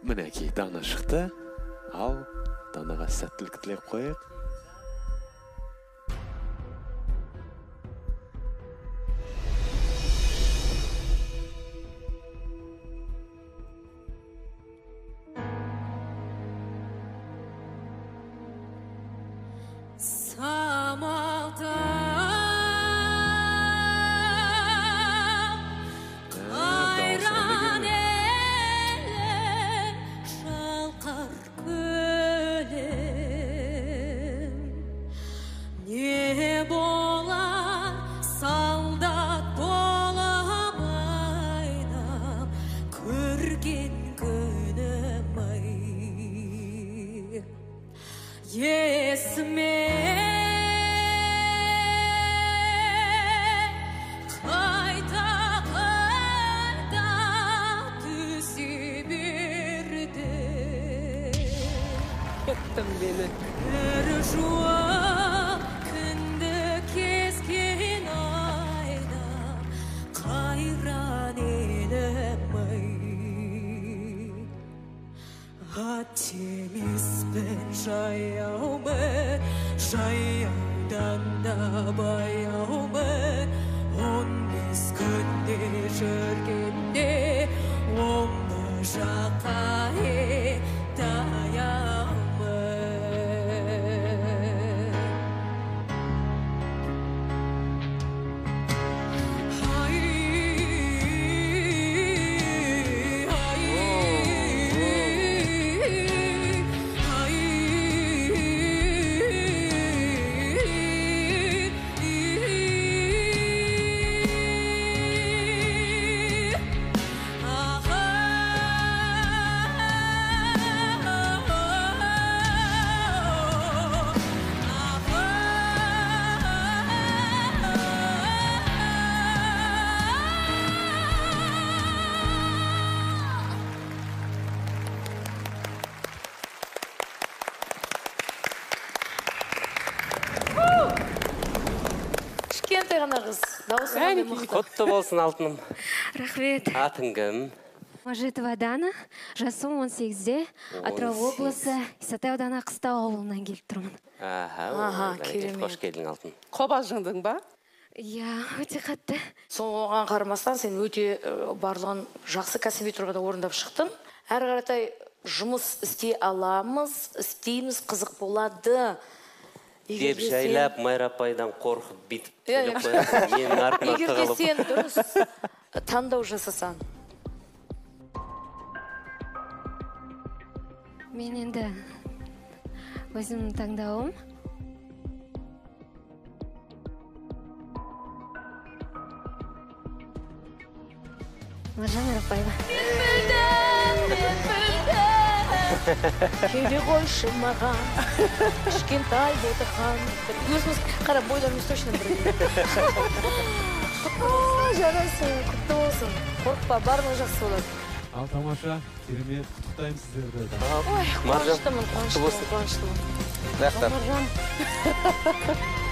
Мінекей, Дана шықты. Ал, Данаға сәттілік тілеп қойық. Құтты болсын алтыным. Рахмет. Атың кім? Мажитова Дана, жасым 18-де, Атырау облысы, Исатай ауданы Аққыстау ауылынан келіп тұрмын. Қош келдің алтын. Қобалжыңдың ба? Иә, өте қатты. Соған қарамастан сен өте барлығын жақсы кәсіби тұрғыда орындап шықтың. Әрі қаратай жұмыс істей аламыз, істейміз, қызық болады. Деп жайлап Майрапайдан қорқып битіп келіп қойып, менің артына тығылып. Егер де сен дұрыс таңдау жасасан. Мен енді өзімнің таңдауым. Маржан Арапбаева. Кеуде қойшы маған, кішкентай ботақан. Өзіміз қара бойларымыз точно бірге. Жарайсың, құтты болсын. Қорқпа, барлығы жақсы болады. Ал тамаша, керемет, құттықтаймын сіздерді. Ой, қуаныштымын. Рахмет. Маржан.